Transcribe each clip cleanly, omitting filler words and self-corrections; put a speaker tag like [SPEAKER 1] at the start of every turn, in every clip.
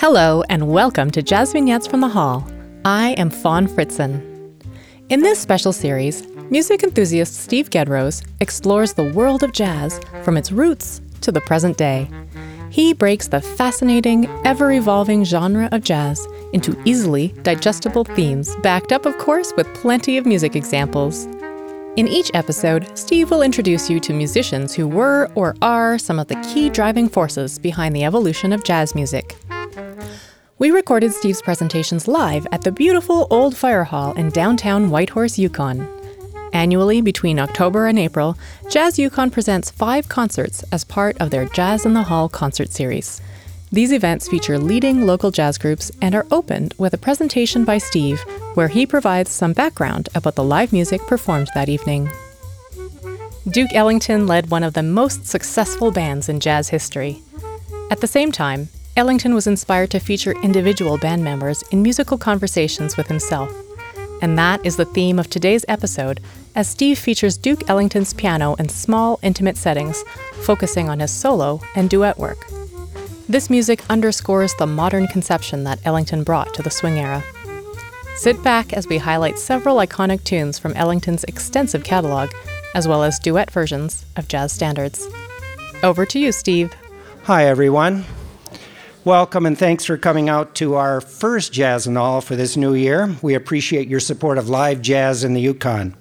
[SPEAKER 1] Hello and welcome to Jazz Vignettes from the Hall. I am Fawn Fritzen. In this special series, music enthusiast Steve Gedrose explores the world of jazz from its roots to the present day. He breaks the fascinating, ever-evolving genre of jazz into easily digestible themes, backed up, of course, with plenty of music examples. In each episode, Steve will introduce you to musicians who were or are some of the key driving forces behind the evolution of jazz music. We recorded Steve's presentations live at the beautiful Old Fire Hall in downtown Whitehorse, Yukon. Annually, between October and April, Jazz Yukon presents 5 concerts as part of their Jazz in the Hall concert series. These events feature leading local jazz groups and are opened with a presentation by Steve, where he provides some background about the live music performed that evening. Duke Ellington led one of the most successful bands in jazz history. At the same time, Ellington was inspired to feature individual band members in musical conversations with himself. And that is the theme of today's episode, as Steve features Duke Ellington's piano in small, intimate settings, focusing on his solo and duet work. This music underscores the modern conception that Ellington brought to the swing era. Sit back as we highlight several iconic tunes from Ellington's extensive catalog, as well as duet versions of jazz standards. Over to you, Steve.
[SPEAKER 2] Hi, everyone. Welcome and thanks for coming out to our first Jazz and All for this new year. We appreciate your support of live jazz in the Yukon.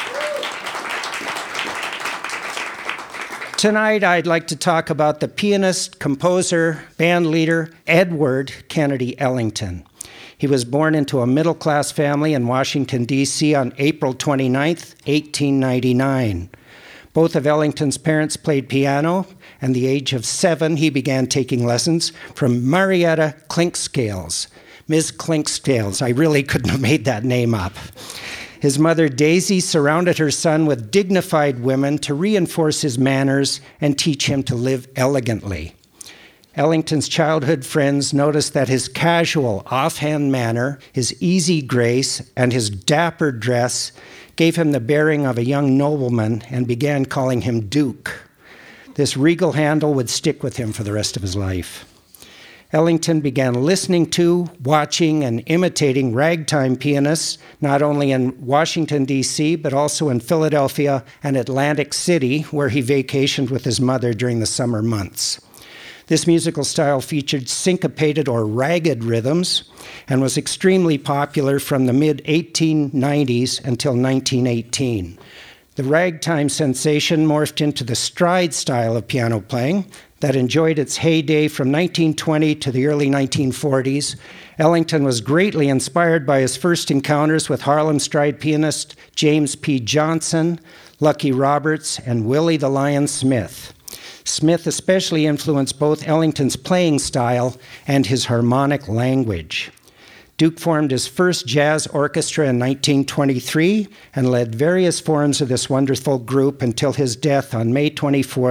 [SPEAKER 2] Tonight, I'd like to talk about the pianist, composer, band leader, Edward Kennedy Ellington. He was born into a middle-class family in Washington, D.C. on April 29, 1899. Both of Ellington's parents played piano, and at the age of 7, he began taking lessons from Marietta Clinkscales. Ms. Clinkscales, I really couldn't have made that name up. His mother, Daisy, surrounded her son with dignified women to reinforce his manners and teach him to live elegantly. Ellington's childhood friends noticed that his casual, offhand manner, his easy grace, and his dapper dress gave him the bearing of a young nobleman and began calling him Duke. This regal handle would stick with him for the rest of his life. Ellington began listening to, watching, and imitating ragtime pianists, not only in Washington, D.C., but also in Philadelphia and Atlantic City, where he vacationed with his mother during the summer months. This musical style featured syncopated or ragged rhythms and was extremely popular from the mid-1890s until 1918. The ragtime sensation morphed into the stride style of piano playing that enjoyed its heyday from 1920 to the early 1940s. Ellington was greatly inspired by his first encounters with Harlem stride pianist James P. Johnson, Lucky Roberts, and Willie the Lion Smith. Smith especially influenced both Ellington's playing style and his harmonic language. Duke formed his first jazz orchestra in 1923 and led various forms of this wonderful group until his death on May 24,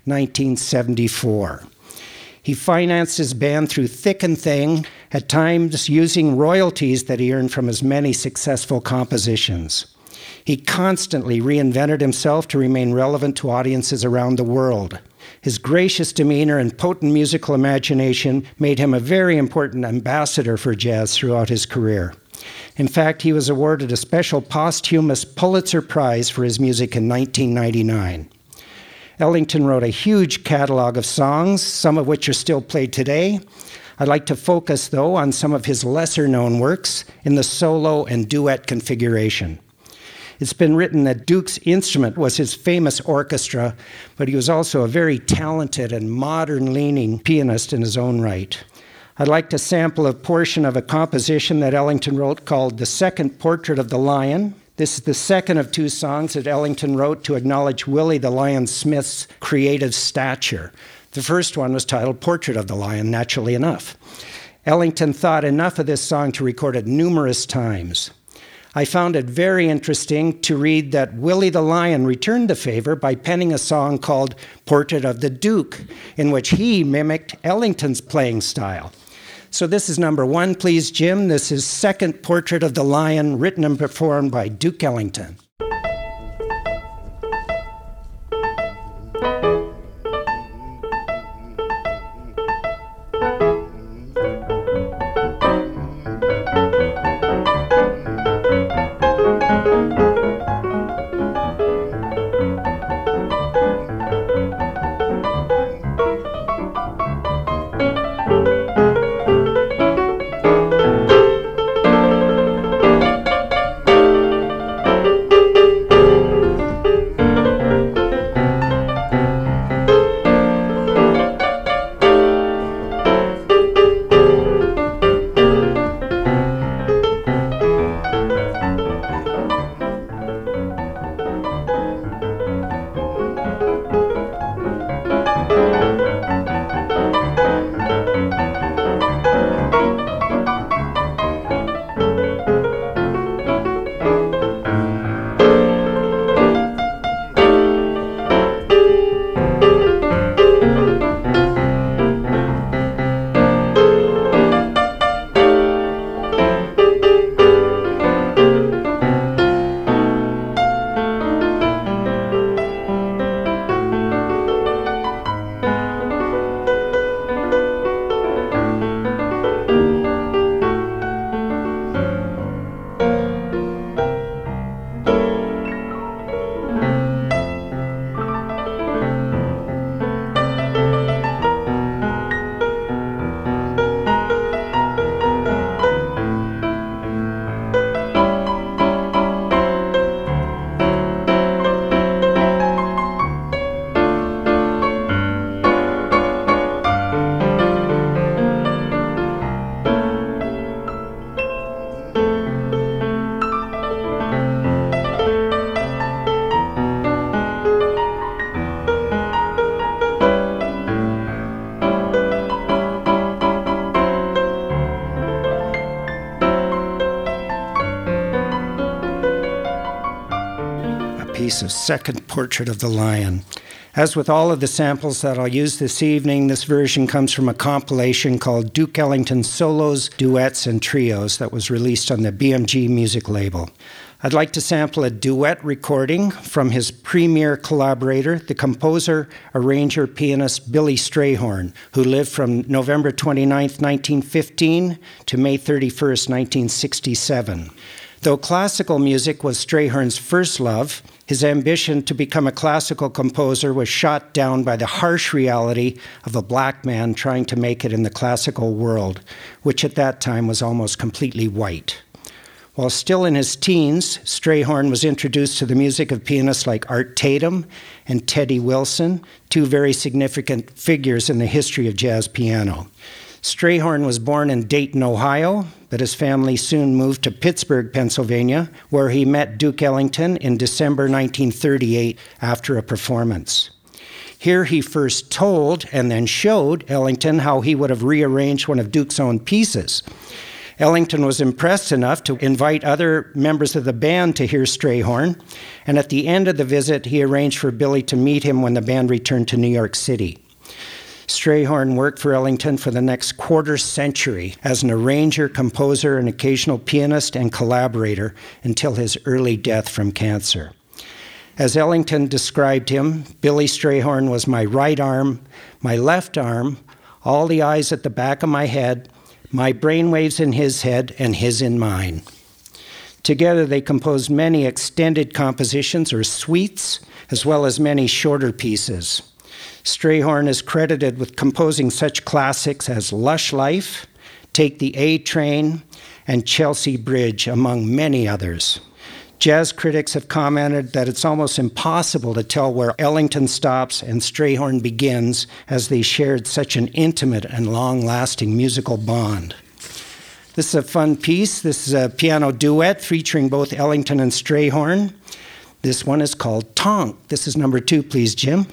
[SPEAKER 2] 1974. He financed his band through thick and thin, at times using royalties that he earned from his many successful compositions. He constantly reinvented himself to remain relevant to audiences around the world. His gracious demeanor and potent musical imagination made him a very important ambassador for jazz throughout his career. In fact, he was awarded a special posthumous Pulitzer Prize for his music in 1999. Ellington wrote a huge catalog of songs, some of which are still played today. I'd like to focus, though, on some of his lesser-known works in the solo and duet configuration. It's been written that Duke's instrument was his famous orchestra, but he was also a very talented and modern-leaning pianist in his own right. I'd like to sample a portion of a composition that Ellington wrote called The Second Portrait of the Lion. This is the second of 2 songs that Ellington wrote to acknowledge Willie the Lion Smith's creative stature. The first one was titled Portrait of the Lion, naturally enough. Ellington thought enough of this song to record it numerous times. I found it very interesting to read that Willie the Lion returned the favor by penning a song called Portrait of the Duke, in which he mimicked Ellington's playing style. So this is number 1, please, Jim. This is Second Portrait of the Lion, written and performed by Duke Ellington. piece of Second Portrait of the Lion. As with all of the samples that I'll use this evening, this version comes from a compilation called Duke Ellington Solos, Duets, and Trios that was released on the BMG music label. I'd like to sample a duet recording from his premier collaborator, the composer, arranger, pianist Billy Strayhorn, who lived from November 29, 1915 to May 31, 1967. Though classical music was Strayhorn's first love, his ambition to become a classical composer was shot down by the harsh reality of a black man trying to make it in the classical world, which at that time was almost completely white. While still in his teens, Strayhorn was introduced to the music of pianists like Art Tatum and Teddy Wilson, two very significant figures in the history of jazz piano. Strayhorn was born in Dayton, Ohio, but his family soon moved to Pittsburgh, Pennsylvania, where he met Duke Ellington in December 1938 after a performance. Here he first told and then showed Ellington how he would have rearranged one of Duke's own pieces. Ellington was impressed enough to invite other members of the band to hear Strayhorn, and at the end of the visit, he arranged for Billy to meet him when the band returned to New York City. Strayhorn worked for Ellington for the next quarter century as an arranger, composer, and occasional pianist and collaborator until his early death from cancer. As Ellington described him, Billy Strayhorn was my right arm, my left arm, all the eyes at the back of my head, my brainwaves in his head and his in mine. Together they composed many extended compositions or suites, as well as many shorter pieces. Strayhorn is credited with composing such classics as Lush Life, Take the A Train, and Chelsea Bridge, among many others. Jazz critics have commented that it's almost impossible to tell where Ellington stops and Strayhorn begins, as they shared such an intimate and long-lasting musical bond. This is a fun piece. This is a piano duet featuring both Ellington and Strayhorn. This one is called Tonk. This is number 2, please, Jim.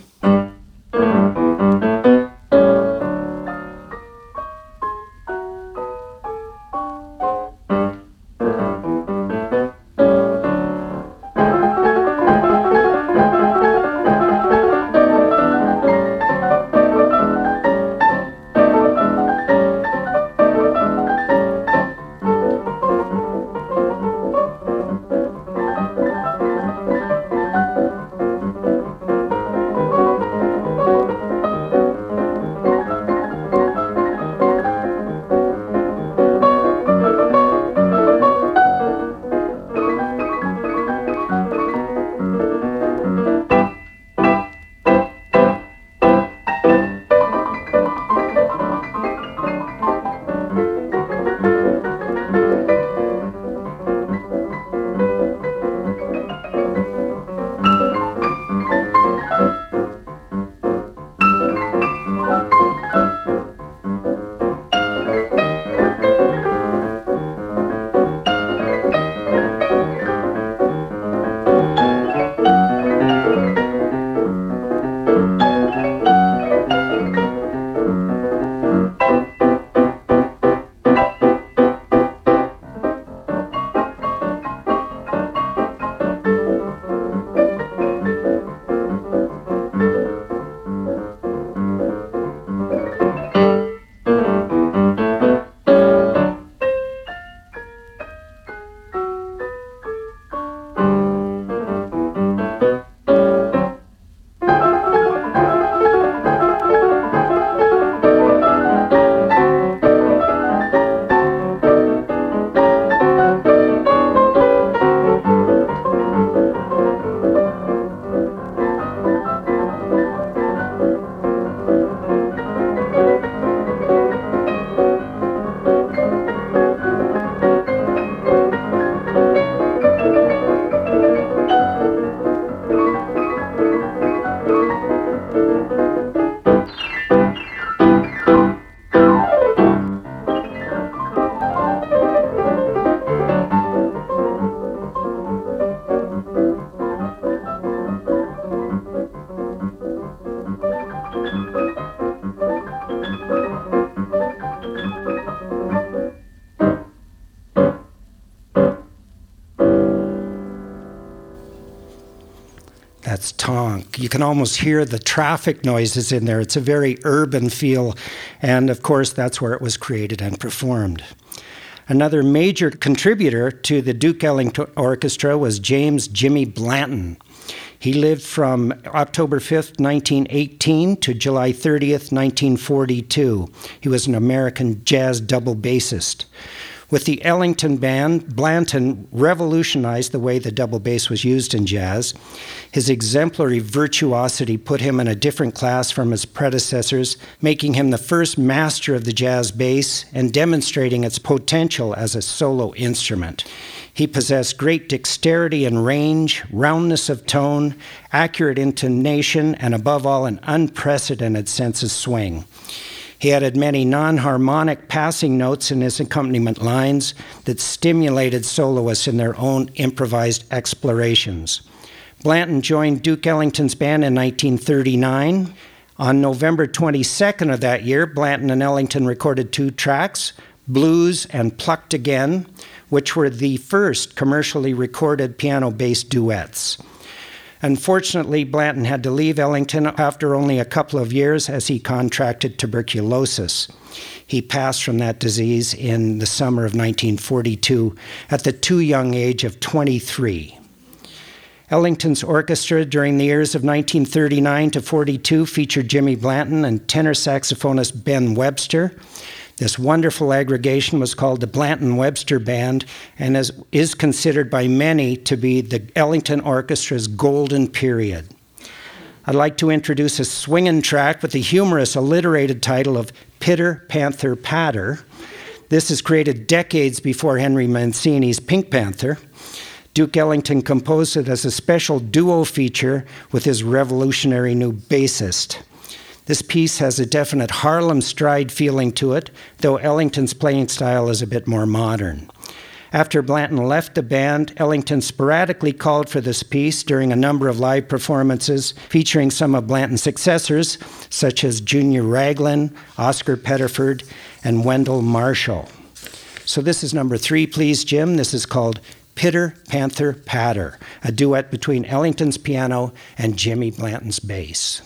[SPEAKER 2] That's Tonk. You can almost hear the traffic noises in there. It's a very urban feel, and of course, that's where it was created and performed. Another major contributor to the Duke Ellington Orchestra was James Jimmy Blanton. He lived from October 5th, 1918 to July 30th, 1942. He was an American jazz double bassist. With the Ellington Band, Blanton revolutionized the way the double bass was used in jazz. His exemplary virtuosity put him in a different class from his predecessors, making him the first master of the jazz bass and demonstrating its potential as a solo instrument. He possessed great dexterity and range, roundness of tone, accurate intonation, and above all, an unprecedented sense of swing. He added many non-harmonic passing notes in his accompaniment lines that stimulated soloists in their own improvised explorations. Blanton joined Duke Ellington's band in 1939. On November 22nd of that year, Blanton and Ellington recorded 2 tracks, Blues and Plucked Again, which were the first commercially recorded piano-based duets. Unfortunately, Blanton had to leave Ellington after only a couple of years as he contracted tuberculosis. He passed from that disease in the summer of 1942 at the too young age of 23. Ellington's orchestra during the years of 1939 to 42 featured Jimmy Blanton and tenor saxophonist Ben Webster. This wonderful aggregation was called the Blanton-Webster Band and is considered by many to be the Ellington Orchestra's golden period. I'd like to introduce a swinging track with the humorous alliterated title of Pitter Panther Patter. This is created decades before Henry Mancini's Pink Panther. Duke Ellington composed it as a special duo feature with his revolutionary new bassist. This piece has a definite Harlem stride feeling to it, though Ellington's playing style is a bit more modern. After Blanton left the band, Ellington sporadically called for this piece during a number of live performances featuring some of Blanton's successors, such as Junior Raglan, Oscar Pettiford, and Wendell Marshall. So this is number 3, please, Jim. This is called Pitter Panther Patter, a duet between Ellington's piano and Jimmy Blanton's bass.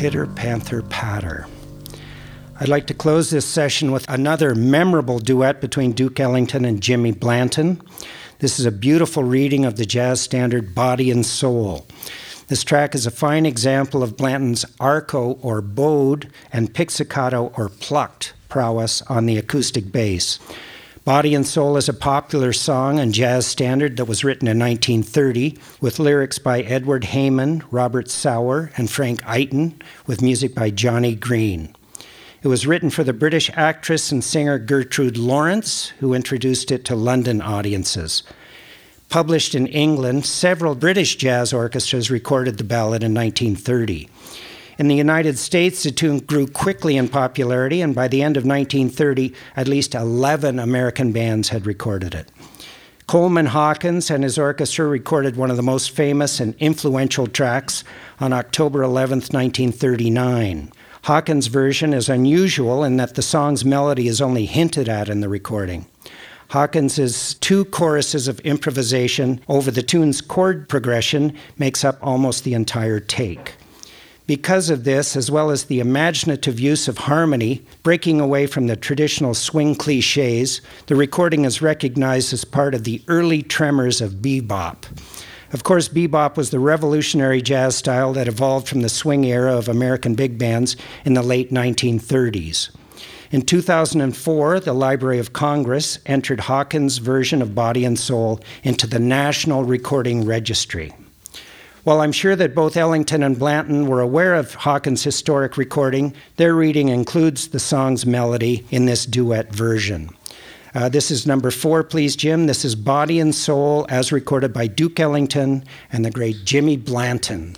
[SPEAKER 2] Pitter Panther Patter. I'd like to close this session with another memorable duet between Duke Ellington and Jimmy Blanton. This is a beautiful reading of the jazz standard Body and Soul. This track is a fine example of Blanton's arco or bowed and pizzicato or plucked prowess on the acoustic bass. Body and Soul is a popular song and jazz standard that was written in 1930 with lyrics by Edward Heyman, Robert Sauer, and Frank Eiton, with music by Johnny Green. It was written for the British actress and singer Gertrude Lawrence, who introduced it to London audiences. Published in England, several British jazz orchestras recorded the ballad in 1930. In the United States, the tune grew quickly in popularity, and by the end of 1930, at least 11 American bands had recorded it. Coleman Hawkins and his orchestra recorded one of the most famous and influential tracks on October 11, 1939. Hawkins' version is unusual in that the song's melody is only hinted at in the recording. Hawkins' two choruses of improvisation over the tune's chord progression makes up almost the entire take. Because of this, as well as the imaginative use of harmony, breaking away from the traditional swing cliches, the recording is recognized as part of the early tremors of bebop. Of course, bebop was the revolutionary jazz style that evolved from the swing era of American big bands in the late 1930s. In 2004, the Library of Congress entered Hawkins' version of Body and Soul into the National Recording Registry. While I'm sure that both Ellington and Blanton were aware of Hawkins' historic recording, their reading includes the song's melody in this duet version. This is number 4, please, Jim. This is Body and Soul as recorded by Duke Ellington and the great Jimmy Blanton.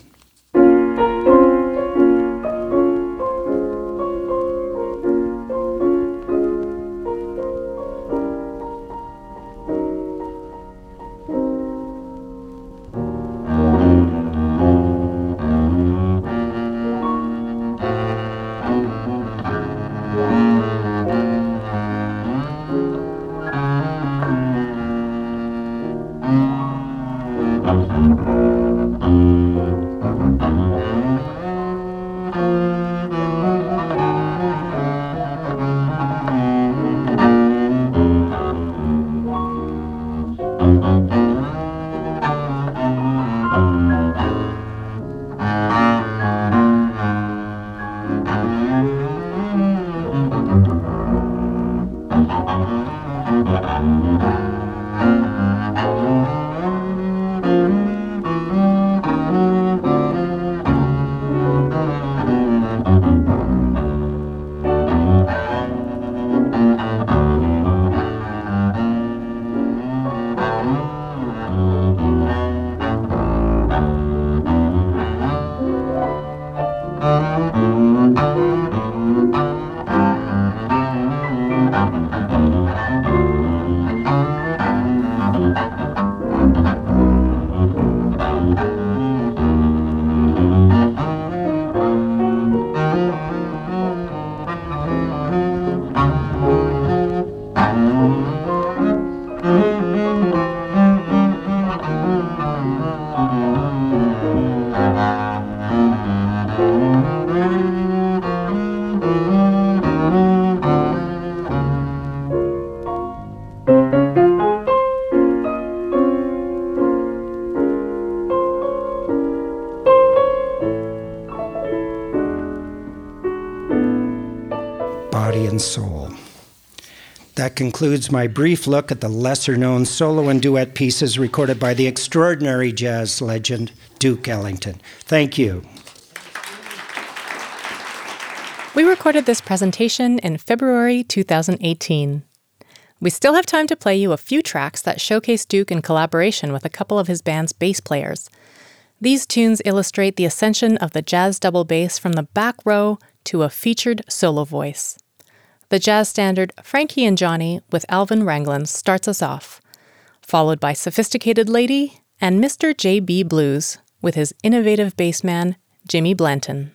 [SPEAKER 2] Body and Soul. That concludes my brief look at the lesser-known solo and duet pieces recorded by the extraordinary jazz legend Duke Ellington. Thank you.
[SPEAKER 1] We recorded this presentation in February 2018. We still have time to play you a few tracks that showcase Duke in collaboration with a couple of his band's bass players. These tunes illustrate the ascension of the jazz double bass from the back row to a featured solo voice. The jazz standard Frankie and Johnny with Alvin Raglan starts us off, followed by Sophisticated Lady and Mr. J.B. Blues with his innovative bassman, Jimmy Blanton.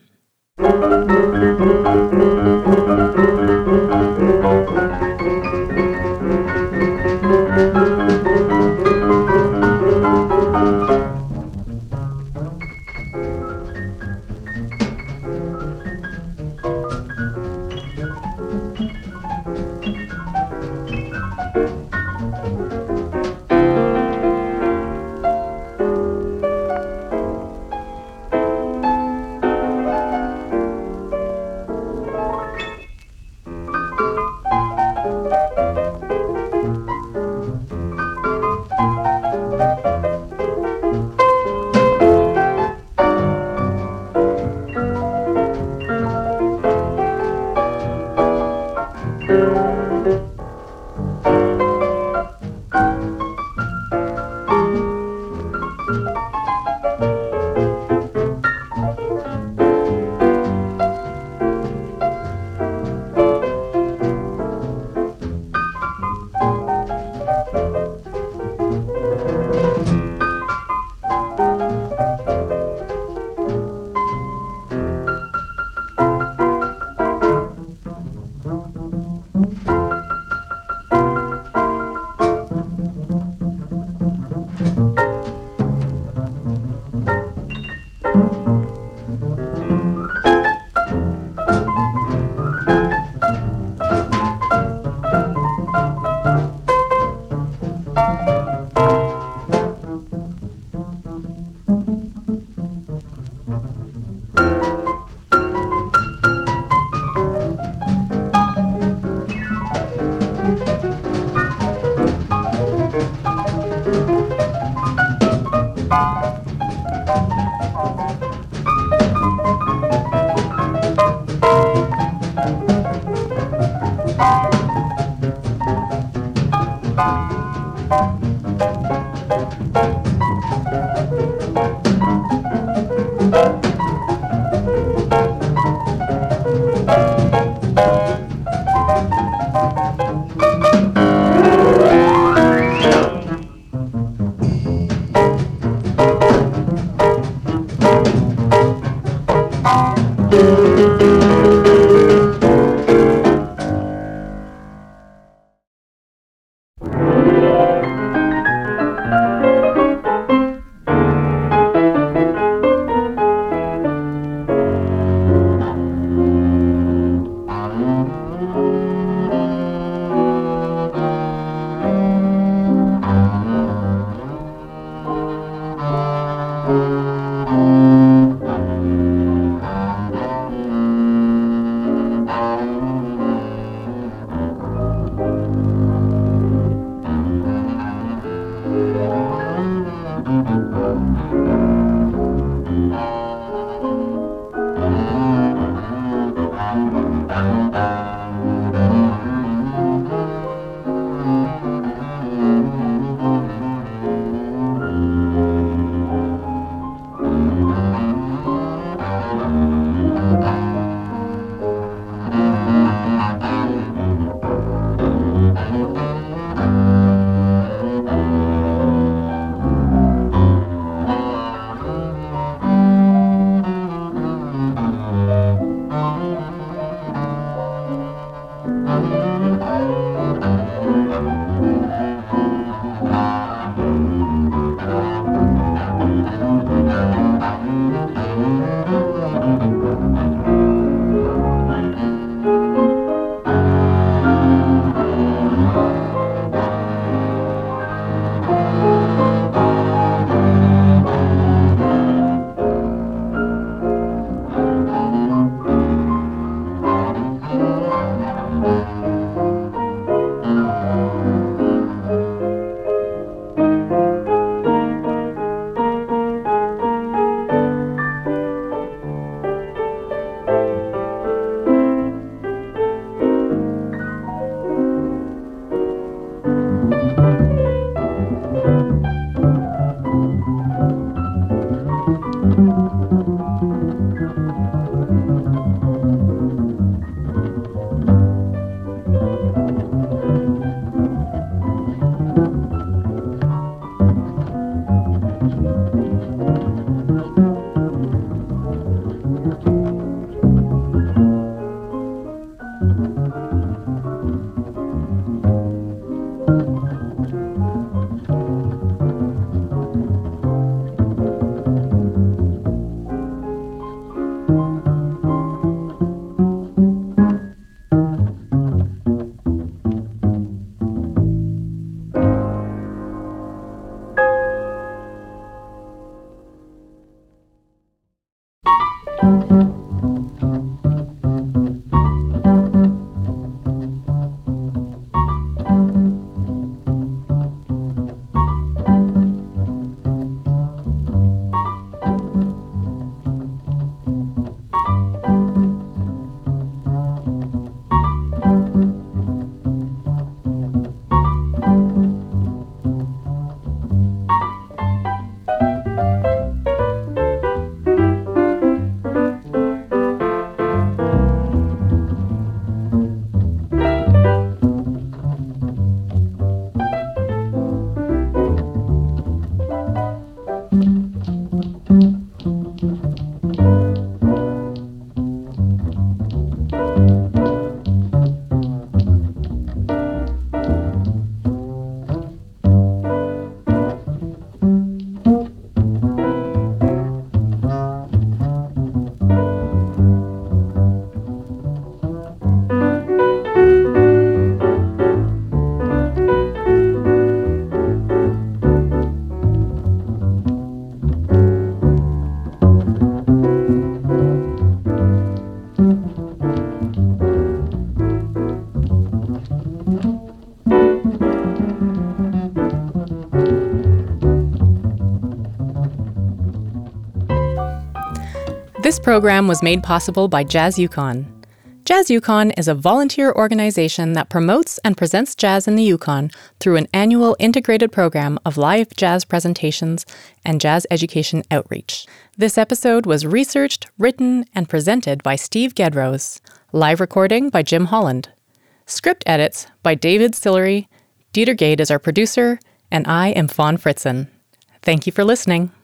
[SPEAKER 1] This program was made possible by Jazz Yukon. Jazz Yukon is a volunteer organization that promotes and presents jazz in the Yukon through an annual integrated program of live jazz presentations and jazz education outreach. This episode was researched, written, and presented by Steve Gedrose. Live recording by Jim Holland. Script edits by David Sillery. Dieter Gade is our producer, and I am Fawn Fritzen. Thank you for listening.